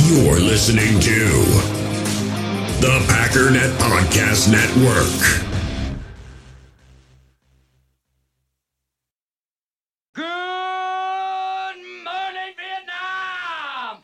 You're listening to the Packernet Podcast Network. Good morning, Vietnam!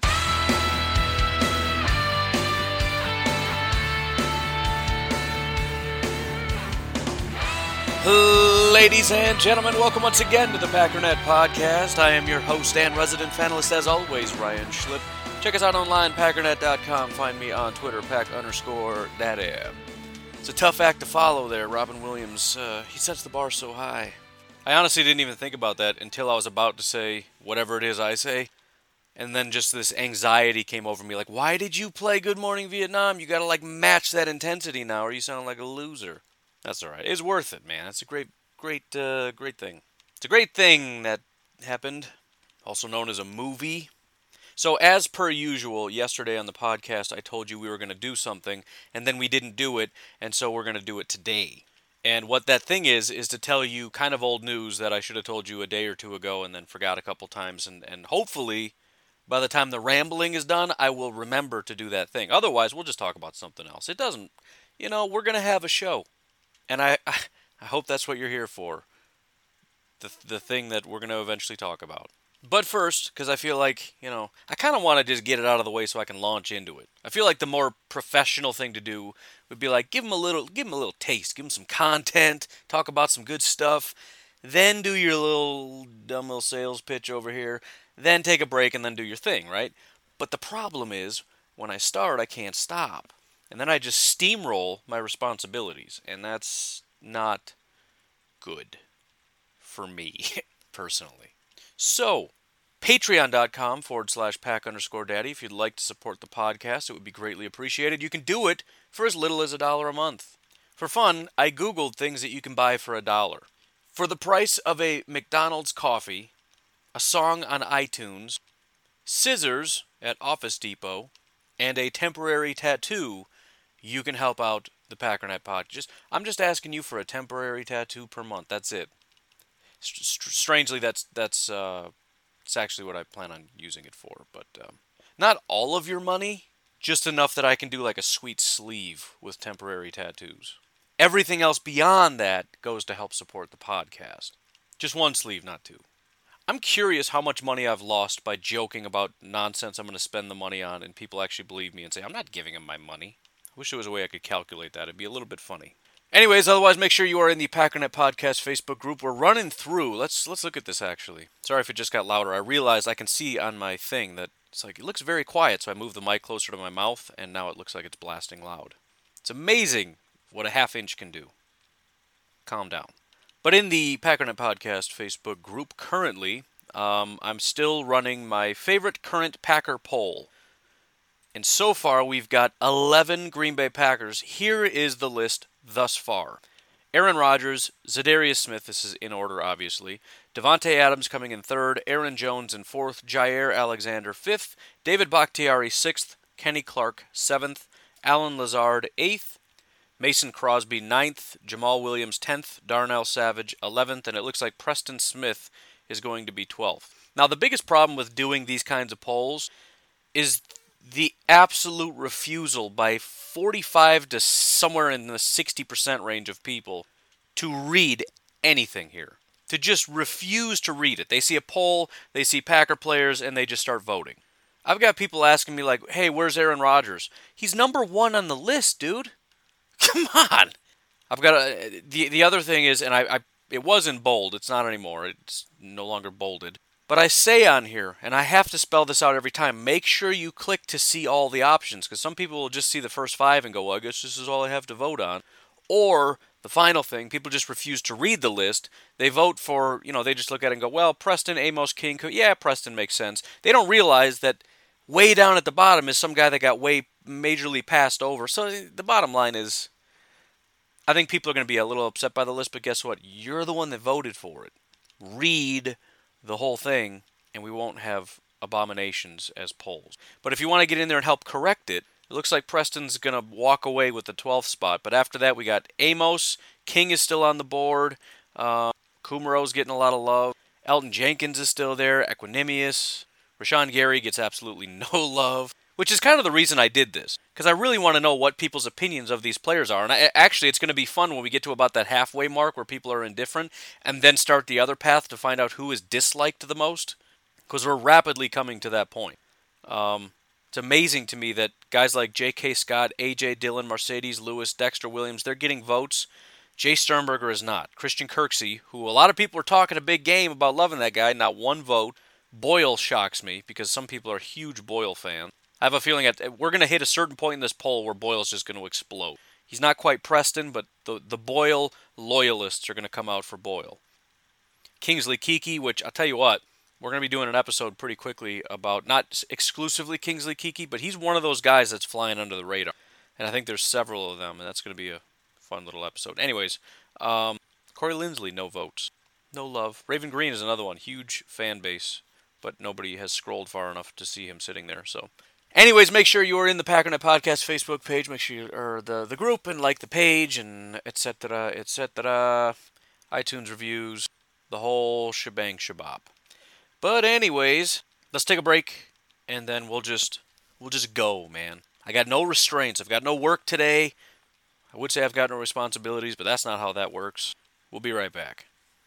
Ladies and gentlemen, welcome once again to the Packernet Podcast. I am your host and resident panelist, as always, Ryan Schlip. Check us out online, packernet.com. Find me on Twitter, pack_daddy. It's a tough act to follow there, Robin Williams. He sets the bar so high. I honestly didn't even think about that until I was about to say whatever it is I say. And then just this anxiety came over me, like, why did you play Good Morning Vietnam? You gotta, match that intensity now, or you sound like a loser. That's alright. It's worth it, man. It's a great thing. It's a great thing that happened, also known as a movie. So as per usual, yesterday on the podcast, I told you we were going to do something, and then we didn't do it, and so we're going to do it today. And what that thing is to tell you kind of old news that I should have told you a day or two ago and then forgot a couple times, and hopefully, by the time the rambling is done, I will remember to do that thing. Otherwise, we'll just talk about something else. It doesn't, we're going to have a show. And I hope that's what you're here for. The thing that we're going to eventually talk about. But first, because I feel like, I kind of want to just get it out of the way so I can launch into it. I feel like the more professional thing to do would be like, give them a little taste, give them some content, talk about some good stuff, then do your dumb little sales pitch over here, then take a break and then do your thing, right? But the problem is, when I start, I can't stop. And then I just steamroll my responsibilities, and that's not good for me, personally. So, patreon.com/pack_daddy. If you'd like to support the podcast, it would be greatly appreciated. You can do it for as little as $1 a month. For fun, I Googled things that you can buy for $1. For the price of a McDonald's coffee, a song on iTunes, scissors at Office Depot, and a temporary tattoo, you can help out the Packernet Podcast. I'm just asking you for a temporary tattoo per month. That's it. Strangely, that's actually what I plan on using it for. But not all of your money, just enough that I can do like a sweet sleeve with temporary tattoos. Everything else beyond that goes to help support the podcast. Just one sleeve, not two. I'm curious how much money I've lost by joking about nonsense I'm going to spend the money on, and people actually believe me and say, I'm not giving them my money. I wish there was a way I could calculate that. It'd be a little bit funny. Anyways, otherwise, make sure you are in the Packernet Podcast Facebook group. We're running through. Let's look at this, actually. Sorry if it just got louder. I realized I can see on my thing that it looks very quiet, so I moved the mic closer to my mouth, and now it looks like it's blasting loud. It's amazing what a half-inch can do. Calm down. But in the Packernet Podcast Facebook group currently, I'm still running my favorite current Packer poll. And so far, we've got 11 Green Bay Packers. Here is the list thus far. Aaron Rodgers, Zadarius Smith, this is in order, obviously. Devontae Adams coming in third. Aaron Jones in fourth. Jair Alexander fifth. David Bakhtiari sixth. Kenny Clark seventh. Alan Lazard eighth. Mason Crosby ninth. Jamal Williams 10th. Darnell Savage 11th. And it looks like Preston Smith is going to be 12th. Now, the biggest problem with doing these kinds of polls is the absolute refusal by 45 to somewhere in the 60% range of people to read anything here. To just refuse to read it. They see a poll, they see Packer players, and they just start voting. I've got people asking me like, hey, where's Aaron Rodgers? He's number 1 on the list, dude. Come on. I've got the other thing is, and I it was in bold, it's not anymore, it's no longer bolded. But I say on here, and I have to spell this out every time, make sure you click to see all the options, because some people will just see the first 5 and go, well, I guess this is all I have to vote on. Or, the final thing, people just refuse to read the list. They vote for, they just look at it and go, well, Preston, Amos, King, yeah, Preston makes sense. They don't realize that way down at the bottom is some guy that got way majorly passed over. So the bottom line is, I think people are going to be a little upset by the list, but guess what? You're the one that voted for it. Read the whole thing, and we won't have abominations as polls. But if you want to get in there and help correct it, it looks like Preston's going to walk away with the 12th spot. But after that, we got Amos. King is still on the board. Kumero's getting a lot of love. Elton Jenkins is still there. Equanimous. Rashawn Gary gets absolutely no love. which is kind of the reason I did this, because I really want to know what people's opinions of these players are. And actually, it's going to be fun when we get to about that halfway mark where people are indifferent, and then start the other path to find out who is disliked the most, because we're rapidly coming to that point. It's amazing to me that guys like J.K. Scott, A.J. Dillon, Mercedes Lewis, Dexter Williams, they're getting votes. Jay Sternberger is not. Christian Kirksey, who a lot of people are talking a big game about loving that guy, not one vote. Boyle shocks me because some people are huge Boyle fans. I have a feeling that we're going to hit a certain point in this poll where Boyle's just going to explode. He's not quite Preston, but the Boyle loyalists are going to come out for Boyle. Kingsley Keke, which I'll tell you what, we're going to be doing an episode pretty quickly about not exclusively Kingsley Keke, but he's one of those guys that's flying under the radar. And I think there's several of them, and that's going to be a fun little episode. Anyways, Corey Linsley, no votes. No love. Raven Green is another one. Huge fan base, but nobody has scrolled far enough to see him sitting there. So, anyways, make sure you are in the Packernet Podcast Facebook page. Make sure you are the group and like the page and etc. etc. iTunes reviews, the whole shebang shabab. But anyways, let's take a break, and then we'll just go, man. I got no restraints. I've got no work today. I would say I've got no responsibilities, but that's not how that works. We'll be right back.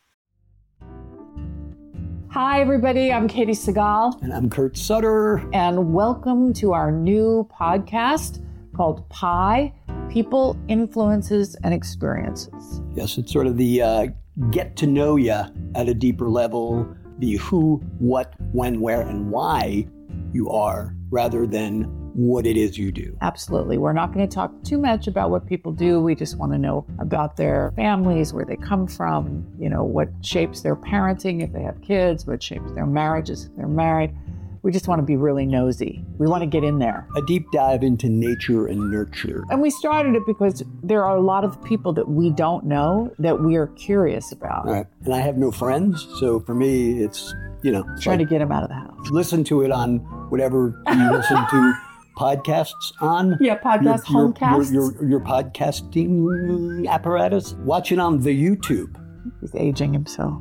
Hi, everybody. I'm Katie Segal. And I'm Kurt Sutter. And welcome to our new podcast called PIE, People, Influences, and Experiences. Yes, it's sort of the get to know you at a deeper level, the who, what, when, where, and why you are, rather than what it is you do. Absolutely. We're not going to talk too much about what people do. We just want to know about their families, where they come from, what shapes their parenting if they have kids, what shapes their marriages if they're married. We just want to be really nosy. We want to get in there. A deep dive into nature and nurture. And we started it because there are a lot of people that we don't know that we are curious about. All right. And I have no friends, so for me, it's, trying to get them out of the house. Listen to it on whatever you listen to podcasts on. Yeah, homecasts. Your podcasting apparatus. Watch it on the YouTube. He's aging himself.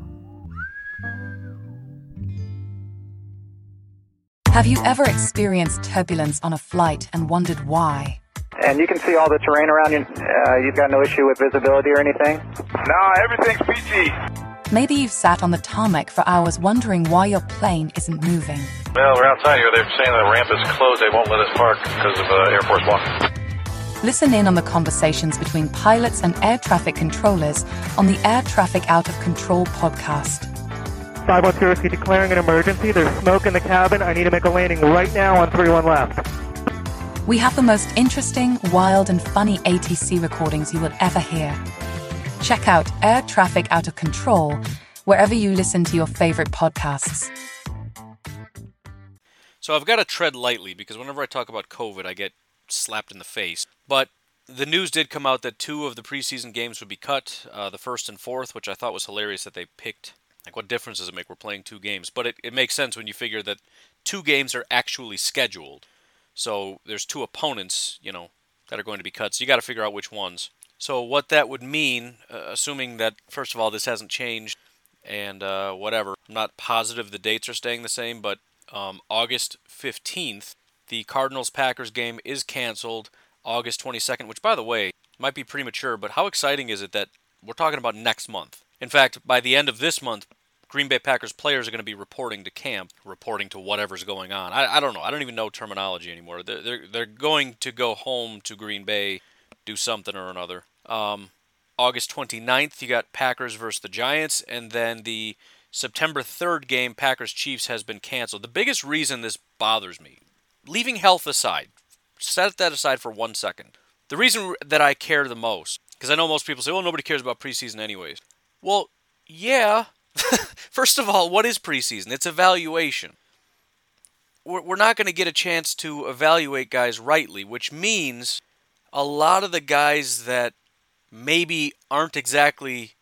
Have you ever experienced turbulence on a flight and wondered why? And you can see all the terrain around you. You've got no issue with visibility or anything? No, everything's PG. Maybe you've sat on the tarmac for hours wondering why your plane isn't moving. Well, we're outside here. They're saying the ramp is closed. They won't let us park because of Air Force One. Listen in on the conversations between pilots and air traffic controllers on the Air Traffic Out of Control podcast. 510 declaring an emergency. There's smoke in the cabin. I need to make a landing right now on 31 left. We have the most interesting, wild, and funny ATC recordings you will ever hear. Check out Air Traffic Out of Control wherever you listen to your favorite podcasts. So I've got to tread lightly because whenever I talk about COVID, I get slapped in the face. But the news did come out that 2 of the preseason games would be cut, the first and fourth, which I thought was hilarious that they picked. Like, what difference does it make? We're playing 2 games. But it makes sense when you figure that 2 games are actually scheduled. So there's 2 opponents, that are going to be cut. So you got to figure out which ones. So what that would mean, assuming that, first of all, this hasn't changed and whatever. I'm not positive the dates are staying the same, but August 15th, the Cardinals-Packers game is canceled. August 22nd, which, by the way, might be premature, but how exciting is it that we're talking about next month? In fact, by the end of this month, Green Bay Packers players are going to be reporting to camp, reporting to whatever's going on. I don't know. I don't even know terminology anymore. They're going to go home to Green Bay, do something or another. August 29th, you got Packers versus the Giants, and then the September 3rd game, Packers-Chiefs, has been canceled. The biggest reason this bothers me, leaving health aside, set that aside for 1 second. The reason that I care the most, because I know most people say, well, nobody cares about preseason anyways. Well, yeah. First of all, what is preseason? It's evaluation. We're not going to get a chance to evaluate guys rightly, which means a lot of the guys that maybe aren't exactly...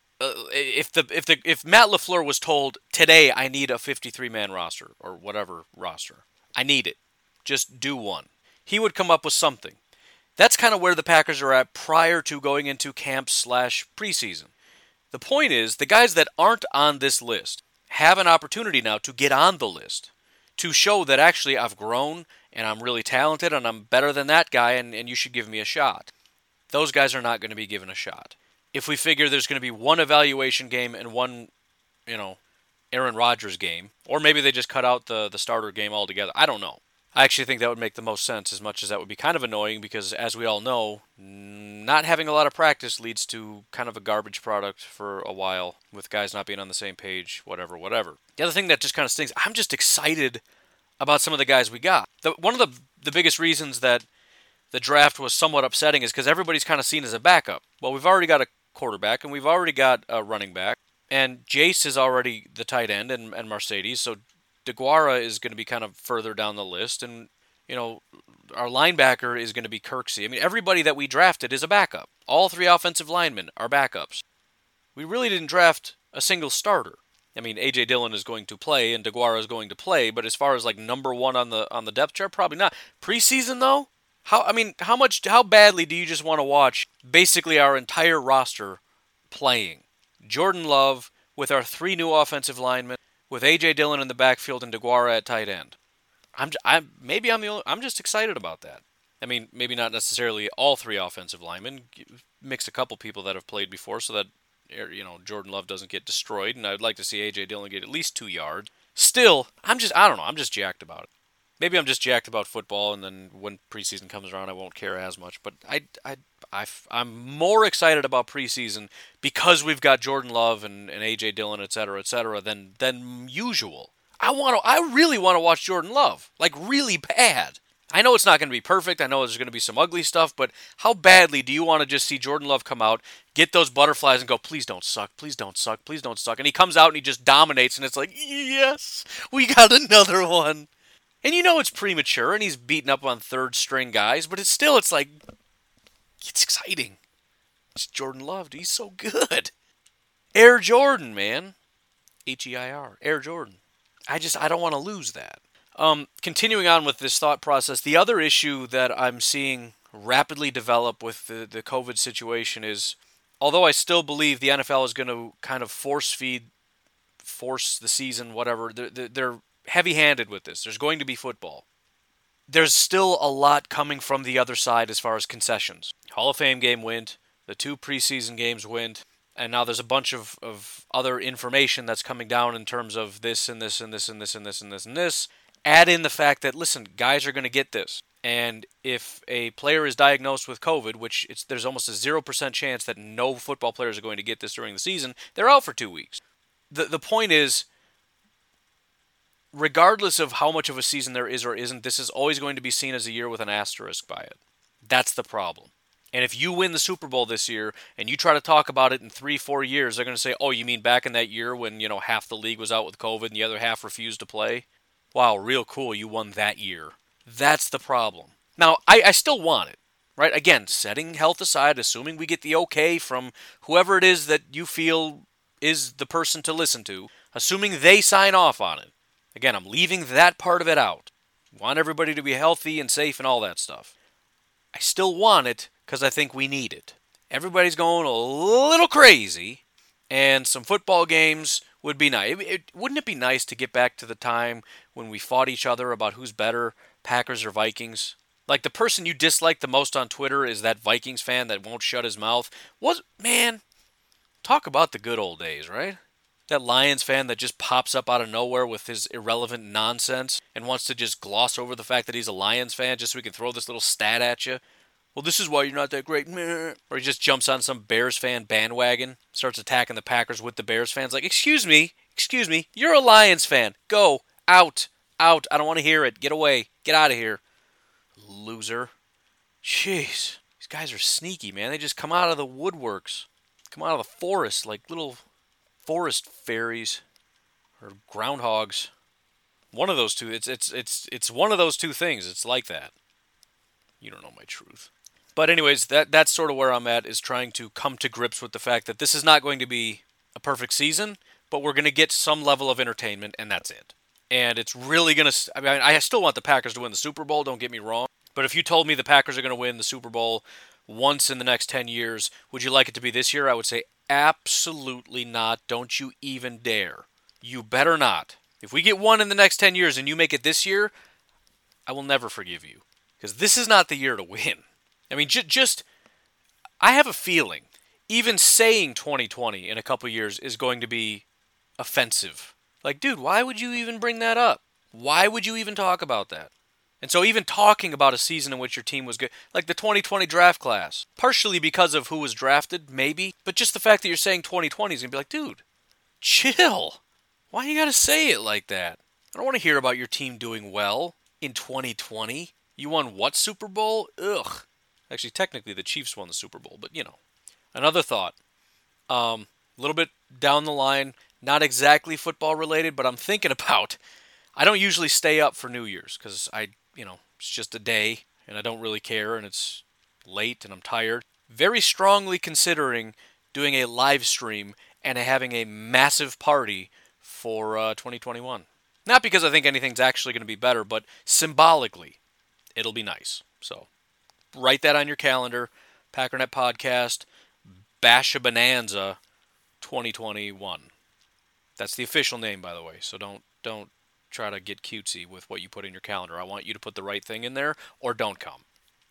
if Matt LaFleur was told, today I need a 53-man roster, or whatever roster, I need it, just do one, he would come up with something. That's kind of where the Packers are at prior to going into camp/preseason. The point is, the guys that aren't on this list have an opportunity now to get on the list, to show that actually I've grown and I'm really talented and I'm better than that guy and you should give me a shot. Those guys are not going to be given a shot. If we figure there's going to be one evaluation game and one, Aaron Rodgers game, or maybe they just cut out the starter game altogether. I don't know. I actually think that would make the most sense, as much as that would be kind of annoying because, as we all know, not having a lot of practice leads to kind of a garbage product for a while with guys not being on the same page, whatever. The other thing that just kind of stings, I'm just excited about some of the guys we got. One of the biggest reasons that the draft was somewhat upsetting is because everybody's kind of seen as a backup. Well, we've already got a quarterback, and we've already got a running back, and Jace is already the tight end, and Mercedes, so DeGuara is going to be kind of further down the list, and, our linebacker is going to be Kirksey. I mean, everybody that we drafted is a backup. All 3 offensive linemen are backups. We really didn't draft a single starter. I mean, A.J. Dillon is going to play, and DeGuara is going to play, but as far as, number 1 on the depth chart, probably not. Preseason, though? How badly do you just want to watch basically our entire roster playing? Jordan Love with our 3 new offensive linemen, with A.J. Dillon in the backfield and DeGuara at tight end. I'm just excited about that. I mean, maybe not necessarily all 3 offensive linemen. Mix a couple people that have played before so that, Jordan Love doesn't get destroyed, and I'd like to see A.J. Dillon get at least 2 yards. Still, I don't know, I'm just jacked about it. Maybe I'm just jacked about football, and then when preseason comes around, I won't care as much. But I'm more excited about preseason because we've got Jordan Love and A.J. Dillon, et cetera, than usual. I really want to watch Jordan Love, really bad. I know it's not going to be perfect. I know there's going to be some ugly stuff, but how badly do you want to just see Jordan Love come out, get those butterflies, and go, please don't suck, please don't suck, please don't suck. And he comes out and he just dominates, and it's like, yes, we got another one. And it's premature, and he's beating up on third-string guys, but it's exciting. It's Jordan Love, dude. He's so good. Air Jordan, man. H-E-I-R. Air Jordan. I don't want to lose that. Continuing on with this thought process, the other issue that I'm seeing rapidly develop with the COVID situation is, although I still believe the NFL is going to kind of force the season, whatever, they're heavy-handed with this. There's going to be football. There's still a lot coming from the other side as far as concessions. Hall of Fame game went, the 2 preseason games went, and now there's a bunch of other information that's coming down in terms of this and this and this and this and this and this and this. Add in the fact that, listen, guys are going to get this. And if a player is diagnosed with COVID, which there's almost a 0% chance that no football players are going to get this during the season, they're out for 2 weeks. The point is, regardless of how much of a season there is or isn't, this is always going to be seen as a year with an asterisk by it. That's the problem. And if you win the Super Bowl this year and you try to talk about it in 3-4 years, they're going to say, oh, you mean back in that year when, half the league was out with COVID and the other half refused to play? Wow, real cool, you won that year. That's the problem. Now, I still want it, right? Again, setting health aside, assuming we get the okay from whoever it is that you feel is the person to listen to, assuming they sign off on it. Again, I'm leaving that part of it out. Want everybody to be healthy and safe and all that stuff. I still want it because I think we need it. Everybody's going a little crazy, and some football games would be nice. Wouldn't it be nice to get back to the time when we fought each other about who's better, Packers or Vikings? Like, the person you dislike the most on Twitter is that Vikings fan that won't shut his mouth. Man, talk about the good old days, right? That Lions fan that just pops up out of nowhere with his irrelevant nonsense and wants to just gloss over the fact that he's a Lions fan just so he can throw this little stat at you. Well, this is why you're not that great. Or he just jumps on some Bears fan bandwagon, starts attacking the Packers with the Bears fans. Like, excuse me, you're a Lions fan. Go, out. I don't want to hear it. Get away. Get out of here. Loser. Jeez. These guys are sneaky, man. They just come out of the woodworks. Come out of the forest like little forest fairies or groundhogs. One of those two. It's one of those two things. It's like that. You don't know my truth. But anyways, that's sort of where I'm at, is trying to come to grips with the fact that this is not going to be a perfect season, but we're going to get some level of entertainment, and that's it. And it's really going to... I still want the Packers to win the Super Bowl, don't get me wrong. But if you told me the Packers are going to win the Super Bowl once in the next 10 years, would you like it to be this year? I would say absolutely not. Don't you even dare. You better not. If we get one in the next 10 years and you make it this year, I will never forgive you. Because this is not the year to win. I mean, I have a feeling even saying 2020 in a couple years is going to be offensive. Like, dude, why would you even bring that up? Why would you even talk about that? And so even talking about a season in which your team was good, like the 2020 draft class, partially because of who was drafted, maybe, but just the fact that you're saying 2020 is going to be like, dude, chill. Why you got to say it like that? I don't want to hear about your team doing well in 2020. You won what Super Bowl? Ugh. Actually, technically, the Chiefs won the Super Bowl, but, you know. Another thought. A little bit down the line, not exactly football related, but I'm thinking about, I don't usually stay up for New Year's because it's just a day and I don't really care and it's late and I'm tired. Very strongly considering doing a live stream and having a massive party for 2021. Not because I think anything's actually going to be better, but symbolically, it'll be nice. So, write that on your calendar. Packernet Podcast, Bash a Bonanza 2021. That's the official name, by the way. So don't try to get cutesy with what you put in your calendar. I want you to put the right thing in there, or don't come.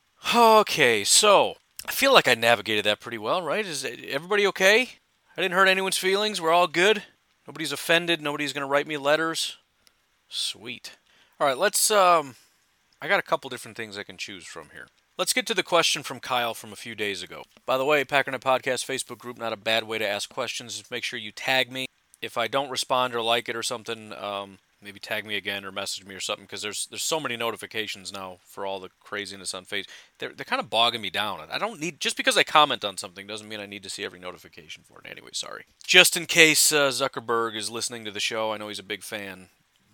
Okay, so I feel like I navigated that pretty well, right? Is everybody okay? I didn't hurt anyone's feelings. We're all good. Nobody's offended. Nobody's going to write me letters. Sweet. All right, let's... I got a couple different things I can choose from here. Let's get to the question from Kyle from a few days ago. By the way, Packernet Podcast Facebook group, not a bad way to ask questions. Just make sure you tag me. If I don't respond or like it or something, maybe tag me again or message me or something, because there's so many notifications now for all the craziness on Facebook. They're kind of bogging me down. I don't need... Just because I comment on something doesn't mean I need to see every notification for it. Anyway, sorry. Just in case Zuckerberg is listening to the show, I know he's a big fan.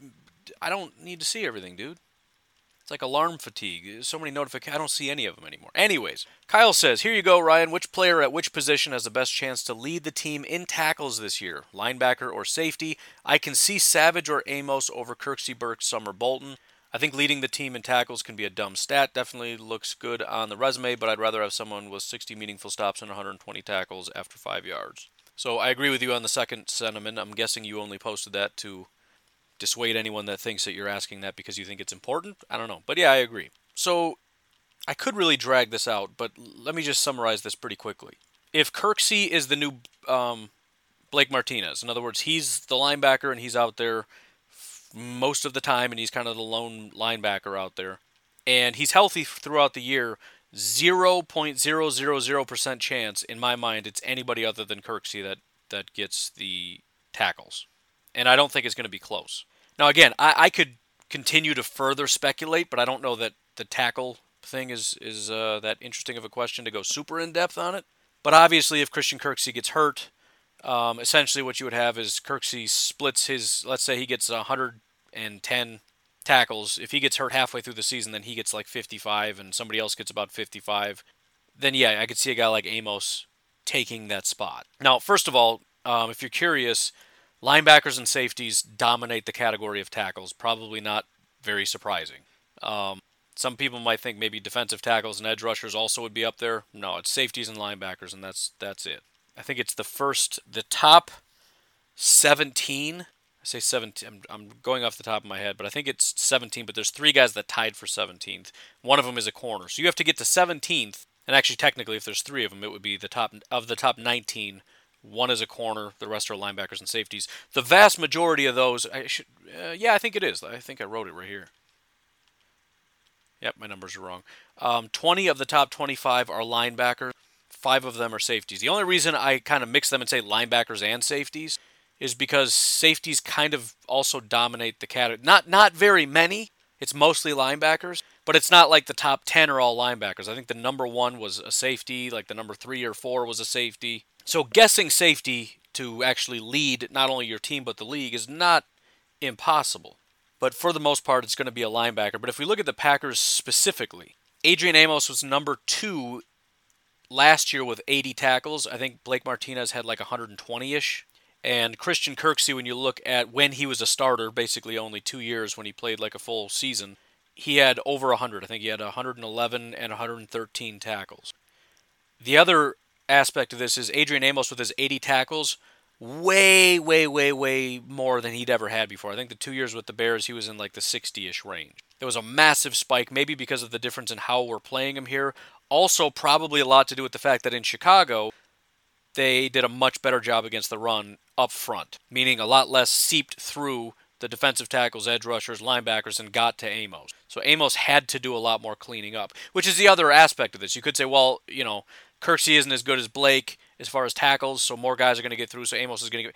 I don't need to see everything, dude. It's like alarm fatigue. So many notifications. I don't see any of them anymore. Anyways, Kyle says, here you go, Ryan. Which player at which position has the best chance to lead the team in tackles this year? Linebacker or safety? I can see Savage or Amos over Kirksey, Burke, Summer, Bolton. I think leading the team in tackles can be a dumb stat. Definitely looks good on the resume, but I'd rather have someone with 60 meaningful stops and 120 tackles after 5 yards. So I agree with you on the second sentiment. I'm guessing you only posted that to dissuade anyone that thinks that you're asking that because you think it's important. I don't know. But yeah, I agree. So I could really drag this out, but let me just summarize this pretty quickly. If Kirksey is the new Blake Martinez, in other words, he's the linebacker and he's out there most of the time and he's kind of the lone linebacker out there, and he's healthy throughout the year, 0.000% chance in my mind it's anybody other than Kirksey that gets the tackles. And I don't think it's going to be close. Now, again, I could continue to further speculate, but I don't know that the tackle thing is that interesting of a question to go super in-depth on it. But obviously, if Christian Kirksey gets hurt, essentially what you would have is Kirksey splits his, let's say he gets 110 tackles. If he gets hurt halfway through the season, then he gets like 55, and somebody else gets about 55. Then, yeah, I could see a guy like Amos taking that spot. Now, first of all, if you're curious, linebackers and safeties dominate the category of tackles. Probably not very surprising. Some people might think maybe defensive tackles and edge rushers also would be up there. No, it's safeties and linebackers, and that's it. I think it's the top 17. I say 17. I'm going off the top of my head, but I think it's 17. But there's 3 guys that tied for 17th. One of them is a corner, so you have to get to 17th. And actually, technically, if there's 3 of them, it would be the top 19. One is a corner, the rest are linebackers and safeties. The vast majority of those, I think it is. I think I wrote it right here. Yep, my numbers are wrong. 20 of the top 25 are linebackers. 5 of them are safeties. The only reason I kind of mix them and say linebackers and safeties is because safeties kind of also dominate the category. Not very many. It's mostly linebackers, but it's not like the top 10 are all linebackers. I think the number 1 was a safety, like the number 3 or 4 was a safety. So guessing safety to actually lead not only your team but the league is not impossible. But for the most part, it's going to be a linebacker. But if we look at the Packers specifically, Adrian Amos was number 2 last year with 80 tackles. I think Blake Martinez had like 120-ish. And Christian Kirksey, when you look at when he was a starter, basically only 2 years when he played like a full season, he had over 100. I think he had 111 and 113 tackles. The other aspect of this is Adrian Amos with his 80 tackles way, way, way, way more than he'd ever had before. I think the 2 years with the Bears, he was in like the 60-ish range. There was a massive spike, maybe because of the difference in how we're playing him here. Also, probably a lot to do with the fact that in Chicago, they did a much better job against the run up front, meaning a lot less seeped through the defensive tackles, edge rushers, linebackers, and got to Amos. So Amos had to do a lot more cleaning up, which is the other aspect of this. You could say, well, Kirksey isn't as good as Blake as far as tackles, so more guys are going to get through, so Amos is going to get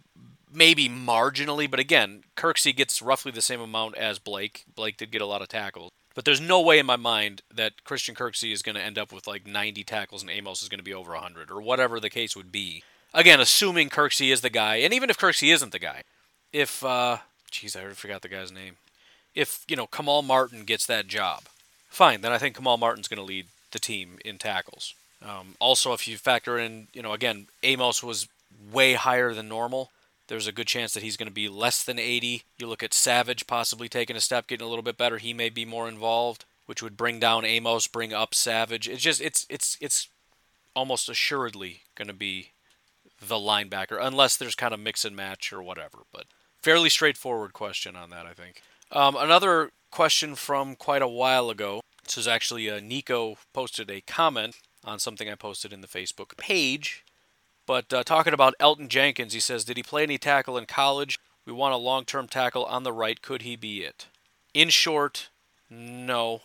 maybe marginally, but again, Kirksey gets roughly the same amount as Blake. Blake did get a lot of tackles. But there's no way in my mind that Christian Kirksey is going to end up with like 90 tackles and Amos is going to be over 100, or whatever the case would be. Again, assuming Kirksey is the guy, and even if Kirksey isn't the guy, if, I already forgot the guy's name. If, Kamal Martin gets that job, fine, then I think Kamal Martin's going to lead the team in tackles. Also, if you factor in, again, Amos was way higher than normal. There's a good chance that he's going to be less than 80. You look at Savage possibly taking a step, getting a little bit better. He may be more involved, which would bring down Amos, bring up Savage. It's just, it's almost assuredly going to be the linebacker, unless there's kind of mix and match or whatever. But fairly straightforward question on that, I think. Another question from quite a while ago. This is actually Nico posted a comment on something I posted in the Facebook page. But talking about Elton Jenkins, he says, did he play any tackle in college? We want a long-term tackle on the right. Could he be it? In short, no.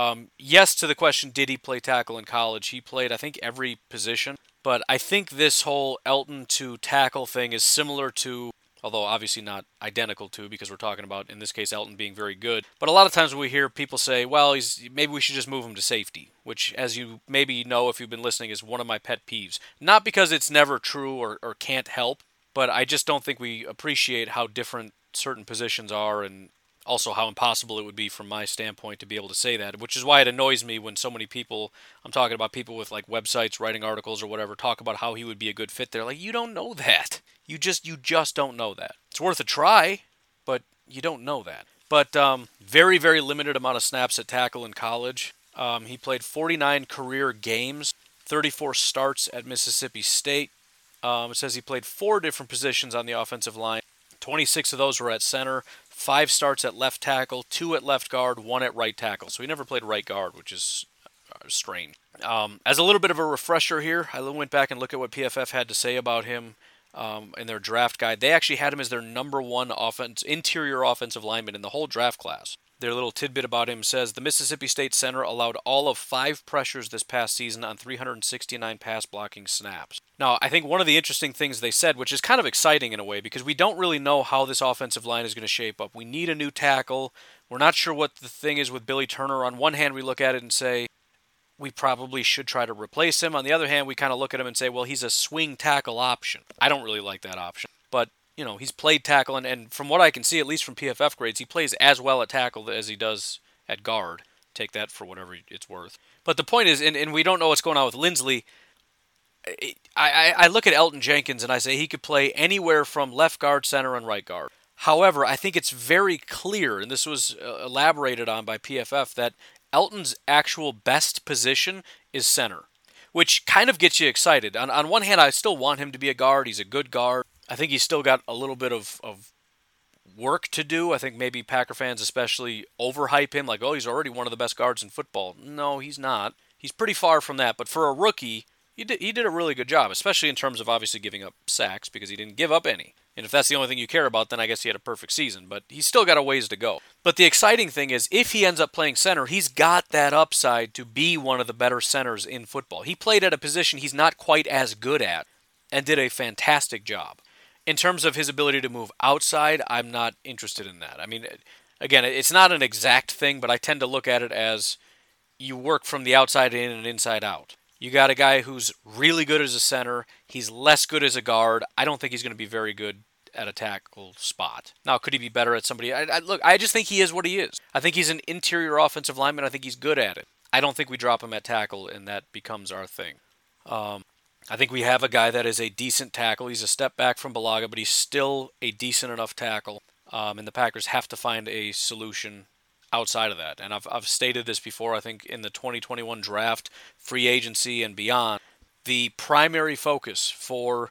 Yes to the question, did he play tackle in college? He played, I think, every position. But I think this whole Elton to tackle thing is similar to, although obviously not identical to, because we're talking about, in this case, Elton being very good. But a lot of times when we hear people say, well, maybe we should just move him to safety, which, as you maybe know if you've been listening, is one of my pet peeves. Not because it's never true or can't help, but I just don't think we appreciate how different certain positions are, and also how impossible it would be from my standpoint to be able to say that, which is why it annoys me when so many people, I'm talking about people with like websites, writing articles or whatever, talk about how he would be a good fit there. Like, you don't know that. You just don't know that. It's worth a try, but you don't know that. But very, very limited amount of snaps at tackle in college. He played 49 career games, 34 starts at Mississippi State. It says he played 4 different positions on the offensive line. 26 of those were at center, 5 starts at left tackle, 2 at left guard, 1 at right tackle. So he never played right guard, which is strange. As a little bit of a refresher here, I went back and looked at what PFF had to say about him in their draft guide. They actually had him as their number 1 interior offensive lineman in the whole draft class. Their little tidbit about him says, the Mississippi State center allowed all of 5 pressures this past season on 369 pass blocking snaps. Now, I think one of the interesting things they said, which is kind of exciting in a way, because we don't really know how this offensive line is going to shape up. We need a new tackle. We're not sure what the thing is with Billy Turner. On one hand, we look at it and say, we probably should try to replace him. On the other hand, we kind of look at him and say, well, he's a swing tackle option. I don't really like that option. But he's played tackle, and from what I can see, at least from PFF grades, he plays as well at tackle as he does at guard. Take that for whatever it's worth. But the point is, and we don't know what's going on with Lindsley, I look at Elton Jenkins and I say he could play anywhere from left guard, center, and right guard. However, I think it's very clear, and this was elaborated on by PFF, that Elton's actual best position is center, which kind of gets you excited. On one hand, I still want him to be a guard. He's a good guard. I think he's still got a little bit of work to do. I think maybe Packer fans especially overhype him, like, oh, he's already one of the best guards in football. No, he's not. He's pretty far from that. But for a rookie, he did a really good job, especially in terms of obviously giving up sacks, because he didn't give up any. And if that's the only thing you care about, then I guess he had a perfect season. But he's still got a ways to go. But the exciting thing is, if he ends up playing center, he's got that upside to be one of the better centers in football. He played at a position he's not quite as good at and did a fantastic job. In terms of his ability to move outside, I'm not interested in that. I mean, again, it's not an exact thing, but I tend to look at it as you work from the outside in and inside out. You got a guy who's really good as a center. He's less good as a guard. I don't think he's going to be very good at a tackle spot. Now, could he be better at somebody? Look, I just think he is what he is. I think he's an interior offensive lineman. I think he's good at it. I don't think we drop him at tackle, and that becomes our thing. I think we have a guy that is a decent tackle. He's a step back from Bulaga, but he's still a decent enough tackle. And the Packers have to find a solution outside of that. And I've stated this before, I think in the 2021 draft, free agency and beyond, the primary focus for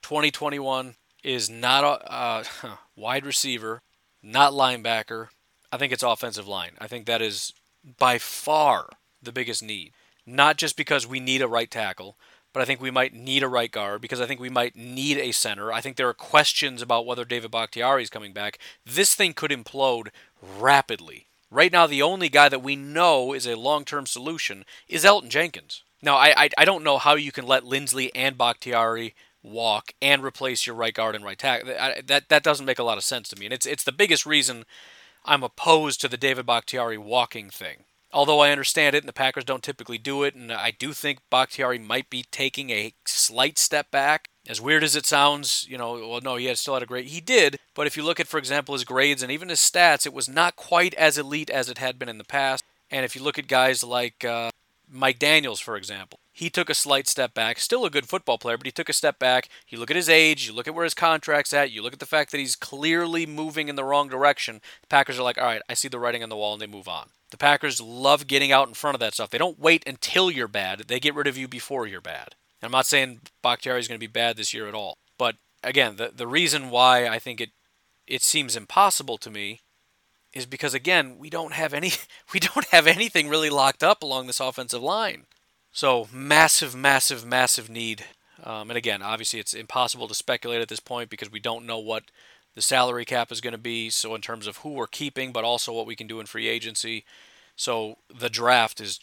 2021 is not a wide receiver, not linebacker. I think it's offensive line. I think that is by far the biggest need. Not just because we need a right tackle, but I think we might need a right guard because I think we might need a center. I think there are questions about whether David Bakhtiari is coming back. This thing could implode rapidly. Right now, the only guy that we know is a long-term solution is Elgton Jenkins. Now, I don't know how you can let Lindsley and Bakhtiari walk and replace your right guard and right tackle. That doesn't make a lot of sense to me. And it's the biggest reason I'm opposed to the David Bakhtiari walking thing. Although I understand it, and the Packers don't typically do it, and I do think Bakhtiari might be taking a slight step back. As weird as it sounds, well, no, he still had a great... He did, but if you look at, for example, his grades and even his stats, it was not quite as elite as it had been in the past. And if you look at guys like Mike Daniels, for example, he took a slight step back. Still a good football player, but he took a step back. You look at his age, you look at where his contract's at, you look at the fact that he's clearly moving in the wrong direction. The Packers are like, all right, I see the writing on the wall, and they move on. The Packers love getting out in front of that stuff. They don't wait until you're bad. They get rid of you before you're bad. And I'm not saying Bakhtiari is going to be bad this year at all. But again, the reason why I think it seems impossible to me is because, again, we don't have anything really locked up along this offensive line. So massive, massive, massive need. And again, obviously it's impossible to speculate at this point because we don't know what the salary cap is going to be. So in terms of who we're keeping, but also what we can do in free agency. So the draft is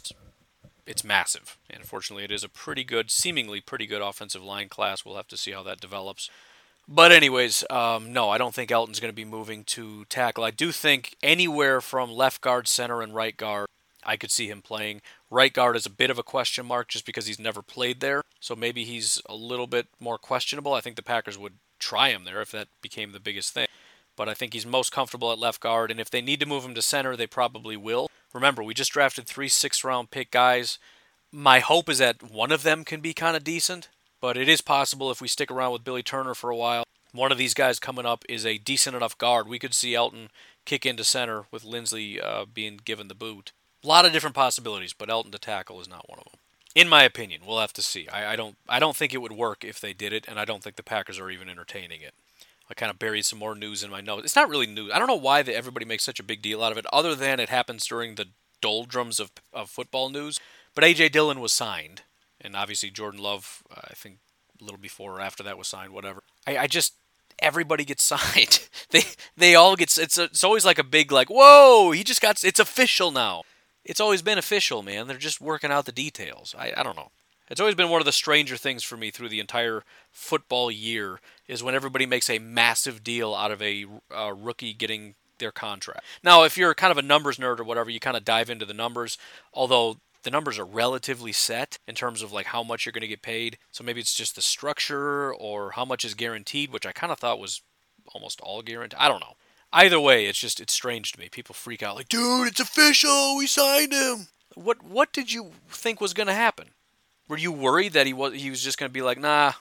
it's massive. And unfortunately, it is a seemingly pretty good offensive line class. We'll have to see how that develops. But anyways, no, I don't think Elton's going to be moving to tackle. I do think anywhere from left guard, center, and right guard, I could see him playing. Right guard is a bit of a question mark just because he's never played there. So maybe he's a little bit more questionable. I think the Packers would try him there if that became the biggest thing. But I think he's most comfortable at left guard. And if they need to move him to center, they probably will. Remember, we just drafted 3 6th-round pick guys. My hope is that one of them can be kind of decent. But it is possible if we stick around with Billy Turner for a while. One of these guys coming up is a decent enough guard. We could see Elton kick into center with Lindsley being given the boot. A lot of different possibilities, but Elton to tackle is not one of them. In my opinion, we'll have to see. I don't think it would work if they did it, and I don't think the Packers are even entertaining it. I kind of buried some more news in my notes. It's not really news. I don't know why everybody makes such a big deal out of it, other than it happens during the doldrums of football news. But A.J. Dillon was signed, and obviously Jordan Love, I think a little before or after that was signed, whatever. Everybody gets signed. They all get. It's always like a big whoa, it's official now. It's always been official, man. They're just working out the details. I don't know. It's always been one of the stranger things for me through the entire football year is when everybody makes a massive deal out of a rookie getting their contract. Now, if you're kind of a numbers nerd or whatever, you kind of dive into the numbers, although the numbers are relatively set in terms of how much you're going to get paid. So maybe it's just the structure or how much is guaranteed, which I kind of thought was almost all guaranteed. I don't know. Either way, it's strange to me. People freak out dude, it's official. We signed him. What did you think was going to happen? Were you worried that he was just going to be nah?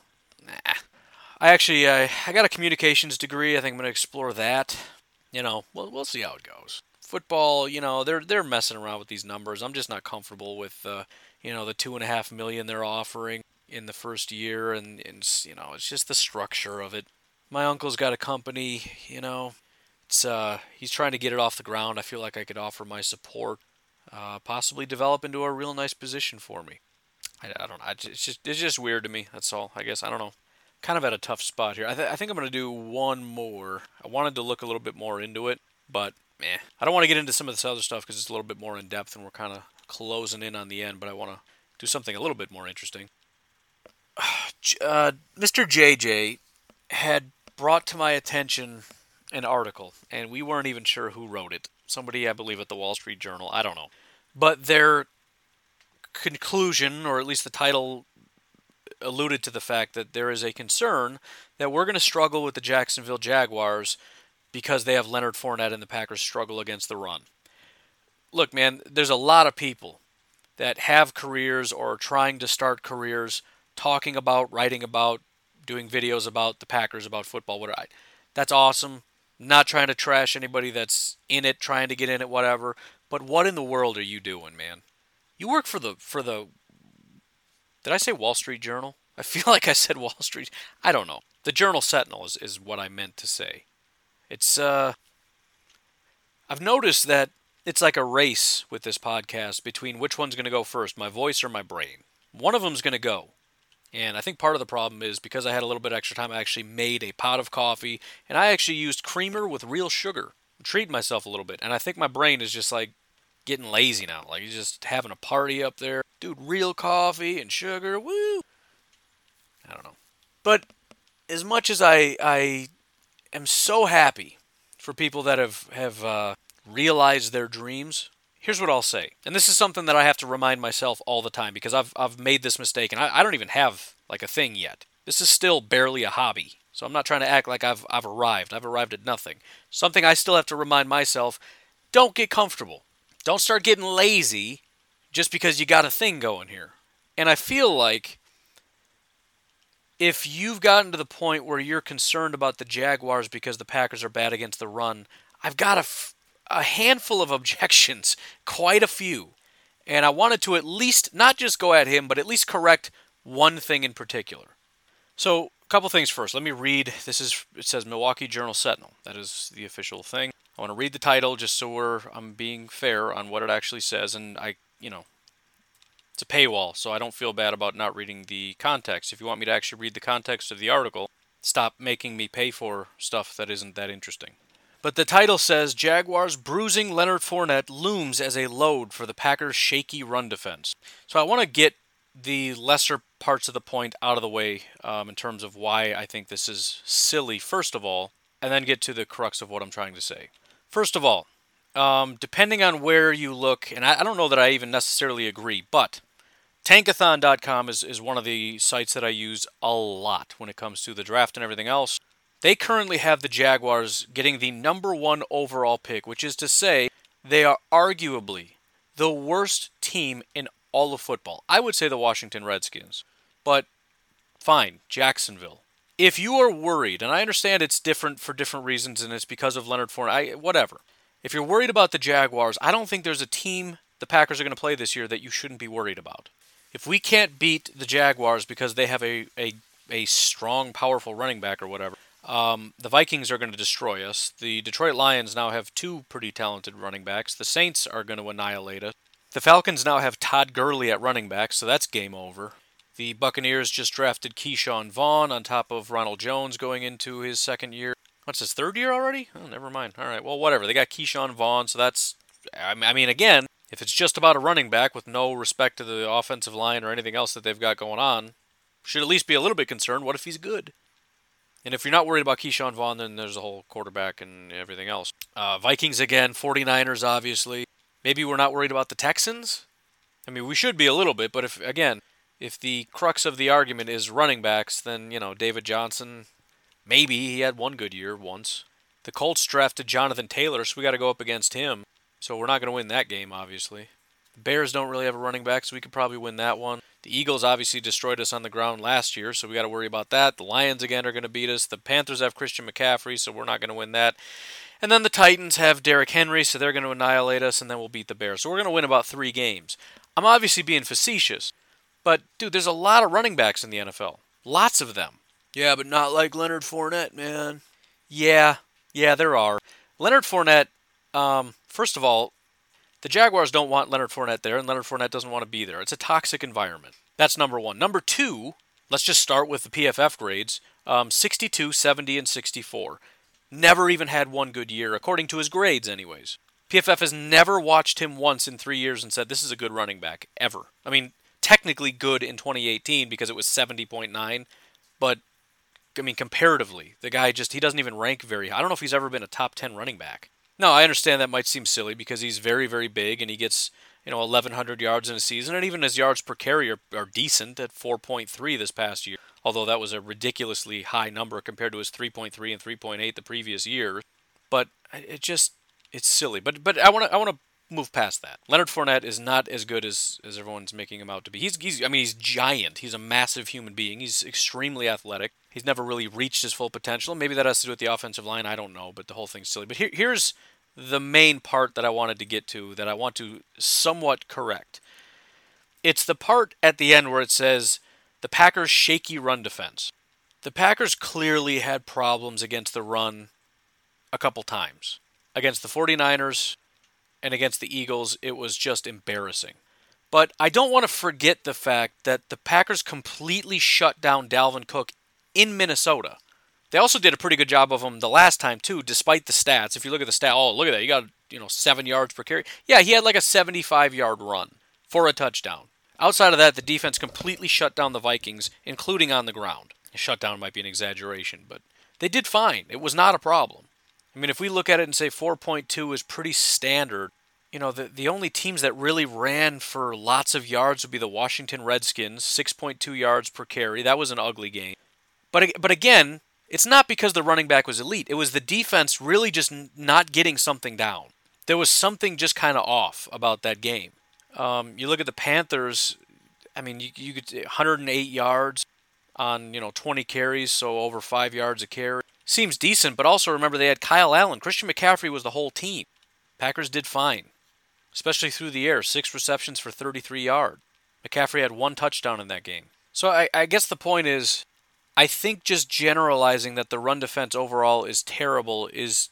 I got a communications degree. I think I'm going to explore that. We'll see how it goes. Football, they're messing around with these numbers. I'm just not comfortable with the $2.5 million they're offering in the first year, and it's just the structure of it. My uncle's got a company, he's trying to get it off the ground. I feel like I could offer my support, possibly develop into a real nice position for me. I don't know. It's just weird to me. That's all. I guess I don't know. Kind of at a tough spot here. I think I'm gonna do one more. I wanted to look a little bit more into it, but I don't want to get into some of this other stuff because it's a little bit more in depth, and we're kind of closing in on the end. But I want to do something a little bit more interesting. Mr. JJ had brought to my attention an article, and we weren't even sure who wrote it. Somebody, I believe, at the Wall Street Journal. I don't know. But their conclusion, or at least the title, alluded to the fact that there is a concern that we're going to struggle with the Jacksonville Jaguars because they have Leonard Fournette and the Packers struggle against the run. Look, man, there's a lot of people that have careers or are trying to start careers talking about, writing about, doing videos about the Packers, about football, whatever. That's awesome. Not trying to trash anybody that's in it, trying to get in it, whatever. But what in the world are you doing, man? You work for the did I say Wall Street Journal? I feel like I said Wall Street. I don't know. The Journal-Sentinel is what I meant to say. It's, I've noticed that it's like a race with this podcast between which one's going to go first, my voice or my brain. One of them's going to go. And I think part of the problem is because I had a little bit extra time, I actually made a pot of coffee, and I actually used creamer with real sugar. I'm treating myself a little bit, and I think my brain is just like getting lazy now. Like, he's just having a party up there. Dude, real coffee and sugar, woo! I don't know. But as much as I am so happy for people that have realized their dreams, here's what I'll say. And this is something that I have to remind myself all the time because I've made this mistake, and I don't even have like a thing yet. This is still barely a hobby. So I'm not trying to act like I've arrived. I've arrived at nothing. Something I still have to remind myself, don't get comfortable. Don't start getting lazy just because you got a thing going here. And I feel like if you've gotten to the point where you're concerned about the Jaguars because the Packers are bad against the run, I've got a handful of objections, quite a few. And I wanted to at least not just go at him, but at least correct one thing in particular. So, a couple things first. Let me read. It says Milwaukee Journal-Sentinel. That is the official thing. I want to read the title just so I'm being fair on what it actually says. And it's a paywall, so I don't feel bad about not reading the context. If you want me to actually read the context of the article, stop making me pay for stuff that isn't that interesting. But the title says, Jaguars bruising Leonard Fournette looms as a load for the Packers' shaky run defense. So I want to get the lesser parts of the point out of the way in terms of why I think this is silly, first of all, and then get to the crux of what I'm trying to say. First of all, depending on where you look, and I don't know that I even necessarily agree, but Tankathon.com is one of the sites that I use a lot when it comes to the draft and everything else. They currently have the Jaguars getting the number 1 overall pick, which is to say they are arguably the worst team in all of football. I would say the Washington Redskins, but fine, Jacksonville. If you are worried, and I understand it's different for different reasons, and it's because of Leonard Fournette, whatever. If you're worried about the Jaguars, I don't think there's a team the Packers are going to play this year that you shouldn't be worried about. If we can't beat the Jaguars because they have a strong, powerful running back or whatever, the Vikings are going to destroy us. The Detroit Lions now have 2 pretty talented running backs. The Saints are going to annihilate us. The Falcons now have Todd Gurley at running back, so that's game over. The Buccaneers just drafted Keyshawn Vaughn on top of Ronald Jones going into his second year. What's his third year already? Oh, never mind. All right, well, whatever. They got Keyshawn Vaughn, so that's... I mean, again, if it's just about a running back with no respect to the offensive line or anything else that they've got going on, should at least be a little bit concerned. What if he's good? And if you're not worried about Keyshawn Vaughn, then there's a whole quarterback and everything else. Vikings again, 49ers obviously. Maybe we're not worried about the Texans? I mean, we should be a little bit, but if the crux of the argument is running backs, then, David Johnson, maybe he had one good year once. The Colts drafted Jonathan Taylor, so we got to go up against him. So we're not going to win that game, obviously. The Bears don't really have a running back, so we could probably win that one. The Eagles obviously destroyed us on the ground last year, so we got to worry about that. The Lions, again, are going to beat us. The Panthers have Christian McCaffrey, so we're not going to win that. And then the Titans have Derrick Henry, so they're going to annihilate us, and then we'll beat the Bears. So we're going to win about 3 games. I'm obviously being facetious, but, dude, there's a lot of running backs in the NFL. Lots of them. Yeah, but not like Leonard Fournette, man. Yeah, there are. Leonard Fournette, first of all, the Jaguars don't want Leonard Fournette there, and Leonard Fournette doesn't want to be there. It's a toxic environment. That's number 1. Number 2, let's just start with the PFF grades. 62, 70, and 64. Never even had one good year, according to his grades anyways. PFF has never watched him once in 3 years and said, this is a good running back, ever. I mean, technically good in 2018 because it was 70.9, but, I mean, comparatively, the guy he doesn't even rank very high. I don't know if he's ever been a top 10 running back. No, I understand that might seem silly because he's very, very big and he gets, 1,100 yards in a season, and even his yards per carry are decent at 4.3 this past year, although that was a ridiculously high number compared to his 3.3 and 3.8 the previous year. But it's silly. But I want to move past that. Leonard Fournette is not as good as everyone's making him out to be. He's giant. He's a massive human being. He's extremely athletic. He's never really reached his full potential. Maybe that has to do with the offensive line. I don't know, but the whole thing's silly. But here's the main part that I wanted to get to, that I want to somewhat correct. It's the part at the end where it says the Packers' shaky run defense. The Packers clearly had problems against the run a couple times. Against the 49ers and against the Eagles, it was just embarrassing. But I don't want to forget the fact that the Packers completely shut down Dalvin Cook in Minnesota. They also did a pretty good job of him the last time, too, despite the stats. If you look at the stat, oh, look at that. You got, 7 yards per carry. Yeah, he had like a 75-yard run for a touchdown. Outside of that, the defense completely shut down the Vikings, including on the ground. Shutdown might be an exaggeration, but they did fine. It was not a problem. I mean, if we look at it and say 4.2 is pretty standard, the only teams that really ran for lots of yards would be the Washington Redskins, 6.2 yards per carry. That was an ugly game. But again, it's not because the running back was elite. It was the defense really just not getting something down. There was something just kind of off about that game. You look at the Panthers, I mean, you could 108 yards on, 20 carries, so over 5 yards a carry. Seems decent, but also remember they had Kyle Allen. Christian McCaffrey was the whole team. Packers did fine, especially through the air. 6 receptions for 33 yards. McCaffrey had 1 touchdown in that game. So I guess the point is, I think just generalizing that the run defense overall is terrible is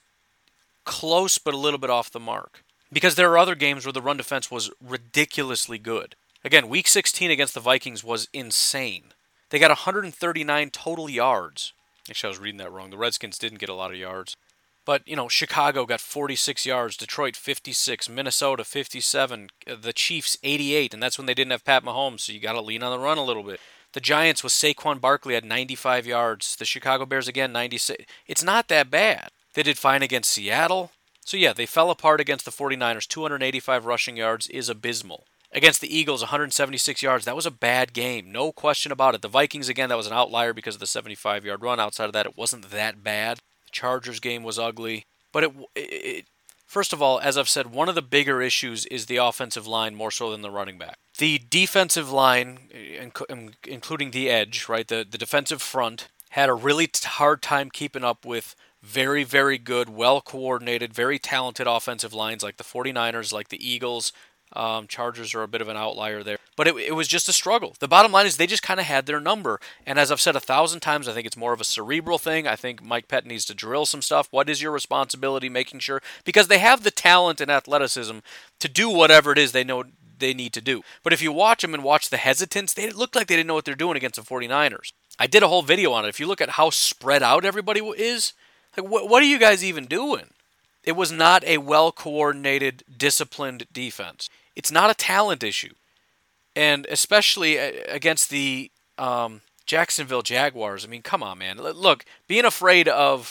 close but a little bit off the mark. Because there are other games where the run defense was ridiculously good. Again, Week 16 against the Vikings was insane. They got 139 total yards. Actually, I was reading that wrong. The Redskins didn't get a lot of yards. But, Chicago got 46 yards, Detroit 56, Minnesota 57, the Chiefs 88, and that's when they didn't have Pat Mahomes, so you got to lean on the run a little bit. The Giants with Saquon Barkley had 95 yards. The Chicago Bears, again, 96. It's not that bad. They did fine against Seattle. So yeah, they fell apart against the 49ers. 285 rushing yards is abysmal. Against the Eagles, 176 yards. That was a bad game. No question about it. The Vikings, again, that was an outlier because of the 75-yard run. Outside of that, it wasn't that bad. The Chargers game was ugly. But first of all, as I've said, one of the bigger issues is the offensive line more so than the running back. The defensive line, including the edge, right, the defensive front, had a really hard time keeping up with very, very good, well-coordinated, very talented offensive lines like the 49ers, like the Eagles. Chargers are a bit of an outlier there. But it was just a struggle. The bottom line is they just kind of had their number. And as I've said 1,000 times, I think it's more of a cerebral thing. I think Mike Pettin needs to drill some stuff. What is your responsibility? Making sure. Because they have the talent and athleticism to do whatever it is they know they need to do. But if you watch them and watch the hesitance, they look like they didn't know what they're doing against the 49ers. I did a whole video on it. If you look at how spread out everybody is, like, what are you guys even doing? It was not a well-coordinated, disciplined defense. It's not a talent issue. And especially against the Jacksonville Jaguars, I mean, come on, man. Look, being afraid of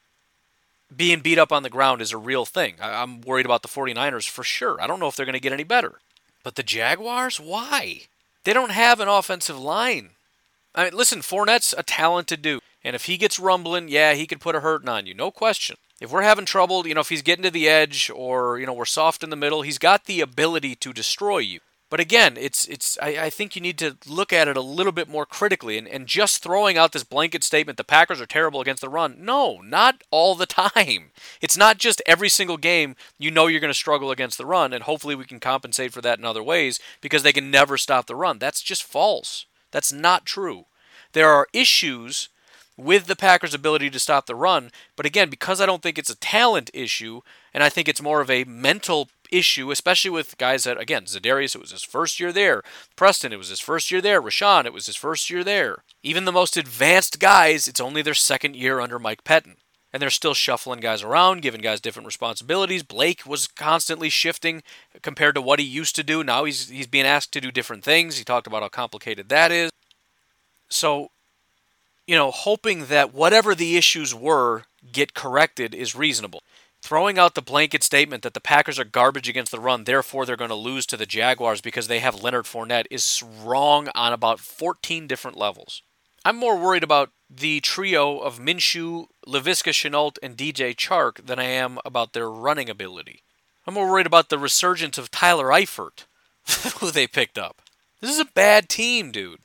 being beat up on the ground is a real thing. I'm worried about the 49ers for sure. I don't know if they're going to get any better. But the Jaguars, why? They don't have an offensive line. I mean, listen, Fournette's a talented dude. And if he gets rumbling, yeah, he could put a hurting on you. No question. If we're having trouble, if he's getting to the edge or, we're soft in the middle, he's got the ability to destroy you. But again, I think you need to look at it a little bit more critically. And just throwing out this blanket statement, the Packers are terrible against the run. No, not all the time. It's not just every single game you're going to struggle against the run, and hopefully we can compensate for that in other ways because they can never stop the run. That's just false. That's not true. There are issues with the Packers' ability to stop the run, but again, because I don't think it's a talent issue, and I think it's more of a mental issue, especially with guys that, again, Za'Darius, it was his first year there. Preston, it was his first year there. Rashawn, it was his first year there. Even the most advanced guys, it's only their second year under Mike Pettin. And they're still shuffling guys around, giving guys different responsibilities. Blake was constantly shifting compared to what he used to do. Now he's being asked to do different things. He talked about how complicated that is. So, hoping that whatever the issues were get corrected is reasonable. Throwing out the blanket statement that the Packers are garbage against the run, therefore they're going to lose to the Jaguars because they have Leonard Fournette is wrong on about 14 different levels. I'm more worried about the trio of Minshew, Laviska Shenault, and DJ Chark than I am about their running ability. I'm more worried about the resurgence of Tyler Eifert, who they picked up. This is a bad team, dude.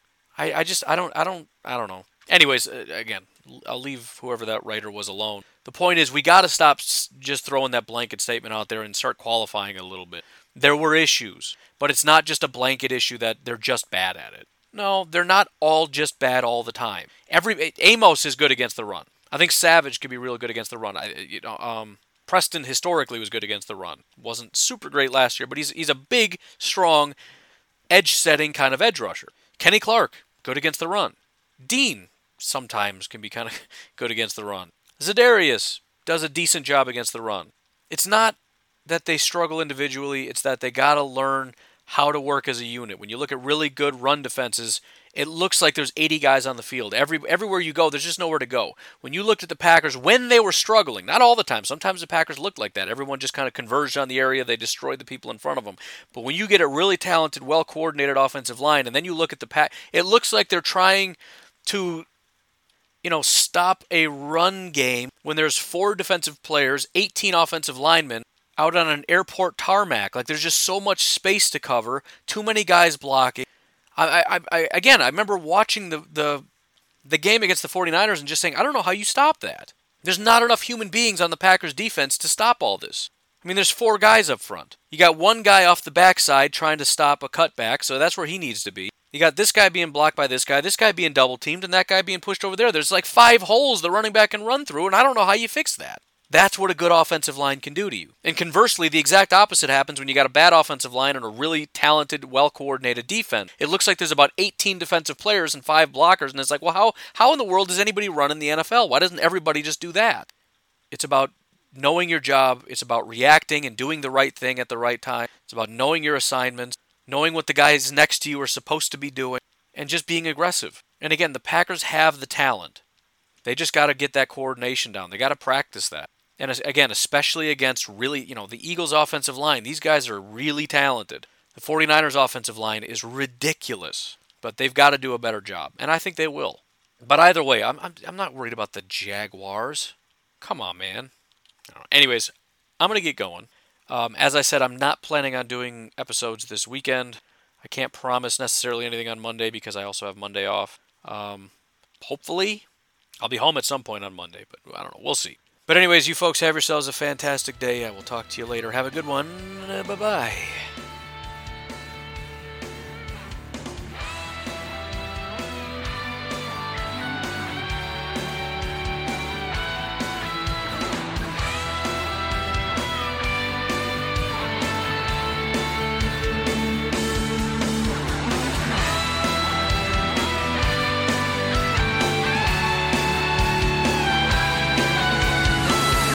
I don't know. Anyways, again, I'll leave whoever that writer was alone. The point is, we got to stop just throwing that blanket statement out there and start qualifying a little bit. There were issues, but it's not just a blanket issue that they're just bad at it. No, they're not all just bad all the time. Amos is good against the run. I think Savage could be really good against the run. Preston historically was good against the run. Wasn't super great last year, but he's a big, strong, edge-setting kind of edge rusher. Kenny Clark, good against the run. Dean sometimes can be kind of good against the run. Za'Darius does a decent job against the run. It's not that they struggle individually, it's that they got to learn how to work as a unit. When you look at really good run defenses, it looks like there's 80 guys on the field. Everywhere you go, there's just nowhere to go. When you looked at the Packers, when they were struggling, not all the time, sometimes the Packers looked like that. Everyone just kind of converged on the area. They destroyed the people in front of them. But when you get a really talented, well-coordinated offensive line, and then you look at the Pack, it looks like they're trying to stop a run game when there's 4 defensive players, 18 offensive linemen, out on an airport tarmac. Like, there's just so much space to cover, too many guys blocking. I remember watching the game against the 49ers and just saying, I don't know how you stop that. There's not enough human beings on the Packers defense to stop all this. I mean, there's 4 guys up front. You got one guy off the backside trying to stop a cutback, so that's where he needs to be. You got this guy being blocked by this guy being double-teamed, and that guy being pushed over there. There's like 5 holes the running back can run through, and I don't know how you fix that. That's what a good offensive line can do to you. And conversely, the exact opposite happens when you got a bad offensive line and a really talented, well-coordinated defense. It looks like there's about 18 defensive players and 5 blockers, and it's like, well, how in the world does anybody run in the NFL? Why doesn't everybody just do that? It's about knowing your job. It's about reacting and doing the right thing at the right time. It's about knowing your assignments, knowing what the guys next to you are supposed to be doing, and just being aggressive. And again, the Packers have the talent. They just got to get that coordination down. They got to practice that. And again, especially against really, the Eagles' offensive line. These guys are really talented. The 49ers' offensive line is ridiculous. But they've got to do a better job. And I think they will. But either way, I'm not worried about the Jaguars. Come on, man. Anyways, I'm going to get going. As I said, I'm not planning on doing episodes this weekend. I can't promise necessarily anything on Monday because I also have Monday off. Hopefully, I'll be home at some point on Monday, but I don't know. We'll see. But anyways, you folks have yourselves a fantastic day. I will talk to you later. Have a good one. Bye-bye.